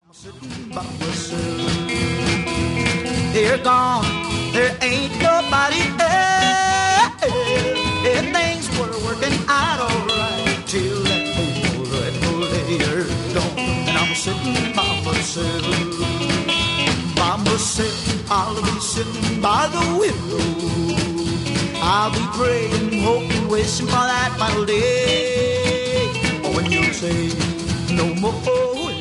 Sitting by myself. They're gone. There ain't nobody else. Things were working out alright till that old lady's gone, and I'm sitting by myself. By myself, I'll be sitting by the window. I'll be praying, hoping, wishing for that final day when you'll say no more.